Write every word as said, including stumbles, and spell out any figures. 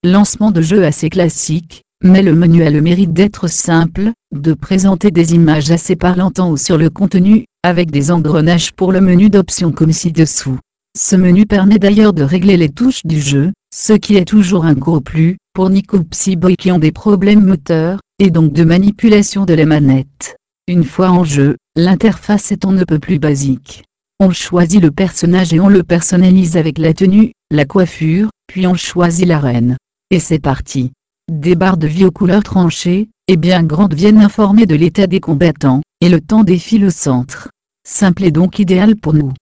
Lancement de jeu assez classique, mais le menu a le mérite d'être simple, de présenter des images assez parlantes en haut sur le contenu, avec des engrenages pour le menu d'options comme ci-dessous. Ce menu permet d'ailleurs de régler les touches du jeu, ce qui est toujours un gros plus, pour Nico ou Psyboy qui ont des problèmes moteurs, et donc de manipulation de la manette. Une fois en jeu, l'interface est on ne peut plus basique. On choisit le personnage et on le personnalise avec la tenue, la coiffure, puis on choisit l'arène. Et c'est parti. Des barres de vie aux couleurs tranchées, et bien grandes viennent informer de l'état des combattants, et le temps défile au centre. Simple et donc idéal pour nous.